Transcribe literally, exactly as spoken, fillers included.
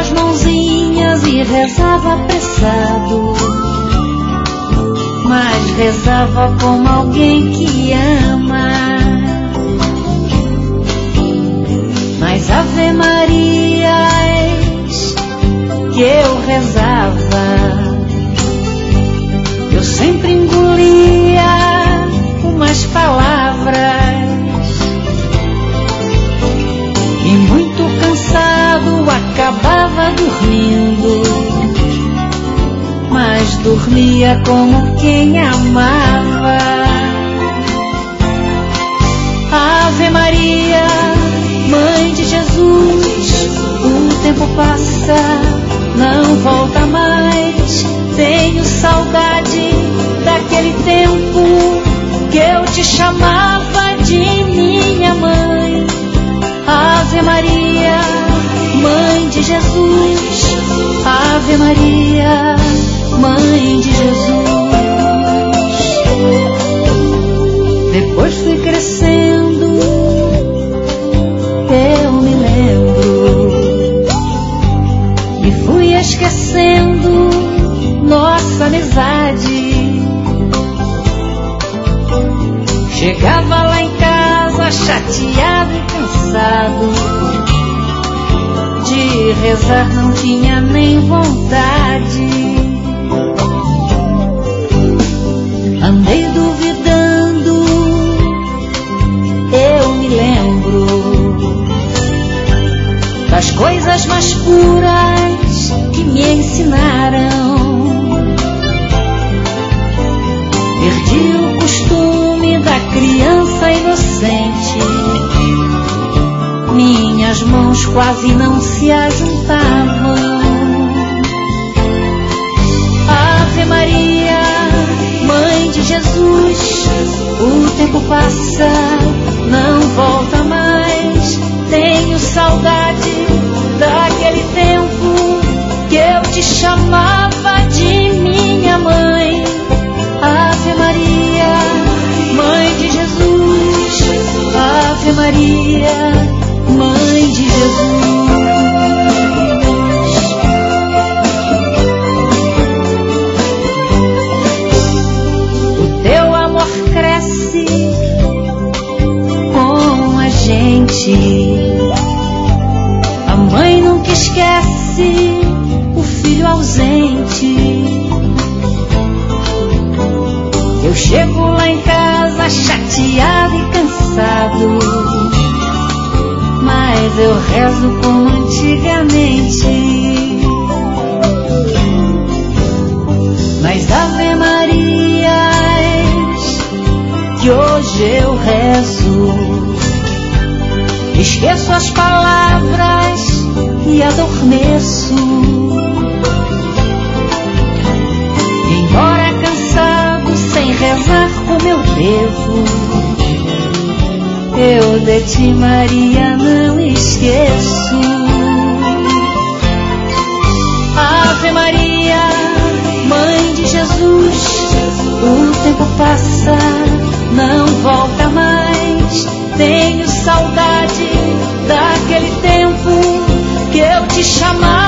as mãozinhas e rezava apressado, mas rezava como alguém que ama. Mas Ave Marias que eu rezava, eu sempre engolia umas palavras e muito cansado acabava dormindo, mas dormia como quem amava. Ave Maria, Mãe de Jesus, o tempo passa, não volta mais. Tenho saudade daquele tempo que eu te chamava de minha mãe. Ave Maria, Mãe de Jesus, Ave Maria, Mãe de Jesus. Depois fui crescendo, eu me lembro, e fui esquecendo nossa amizade. Chegava lá em casa chateado e cansado, de rezar não tinha nem vontade. Andei duvidando, eu me lembro das coisas mais puras que me ensinaram. Perdi o costume da criança inocente, minhas mãos quase não se ajuntavam. Ave Maria, Mãe de Jesus, o tempo passa, não volta mais. Tenho saudade daquele tempo que eu te chamava de minha mãe. Ave Maria, Mãe de Jesus, Ave Maria, Mãe de Jesus. O teu amor cresce com a gente, a mãe nunca esquece o filho ausente. Eu chego lá em casa chateado e cansado, mas eu rezo como antigamente. Mas Ave Marias que hoje eu rezo, esqueço as palavras e adormeço. Embora cansado, sem rezar como eu devo, eu de ti, Maria, não esqueço. Ave Maria, Mãe de Jesus, o tempo passa, não volta mais. Tenho saudade daquele tempo que eu te chamava